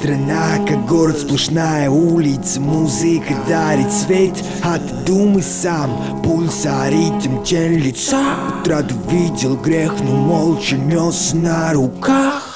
страна, как город, сплошная улица. Музыка дарит свет, а ты думай сам. Пульс, а ритм, тень лица. Утрату видел грех, но молча нес на руках.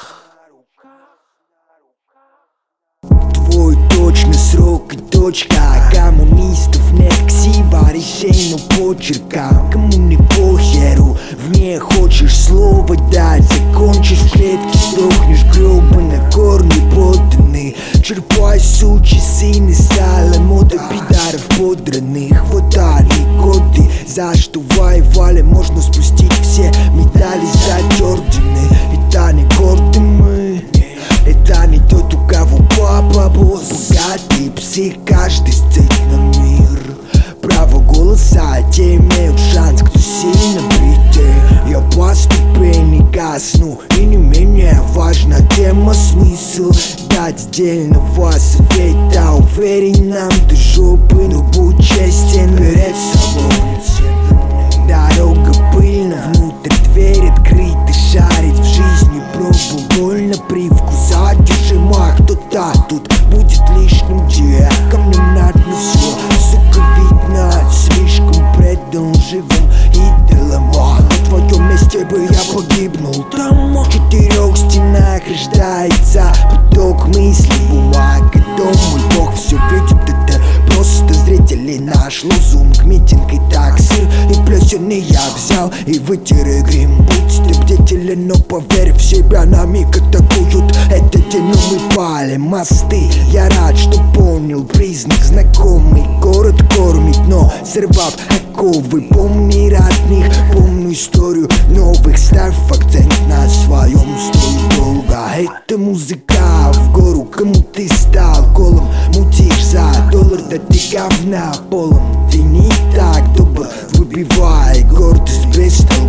Твой точный срок и точка. Коммунистов нет ксива, решей, но почеркам. Кому не похеру, в ней хочешь слово дать. Закончишь в клетке, сдохнешь грёбано, корни поданы. Черпай, сучий сын, и стала мода пидаров подранных. Вот они годы, за что воевали, можно спустить все медали, сдать ордены. Это не горды мы, это не тот, у кого папа босс. Богатые псы, каждый стыд на мир. Право голоса, те имеют шанс, кто сильно битый. Я по ступени гасну, и не менее важна тема, смысл дать отдельного совета. Уверен, нам до жопы, но будь честен перед собой. Дорога пыльна, внутрь дверь открыта. Шарить в жизни пробу больно, привкус одержима. Кто-то тут будет лишним камнем на дно все. Сука, видно, слишком предан живым идолам. На твоем месте бы я погибнул там. В четырех стенах рождается поток мыслей, бумага, дом. Мой бог все видит, это просто зрители. Наш лозунг, митинг и так сыр и плесен. И я взял и вытер и грим. Будь ты бдителен, но поверь в себя, на миг атакуют. Это день, но мы палим мосты. Я рад, что понял признак знакомый. Город кормит, но сорвав оковы. Помни родных, помню историю новых. Ставь акцент на своем строе долго. Это музыка в гору, кому ты стал колом. Мутишь за доллар, да ты говна полом. Ты не так добр, выбивай гордость без толку.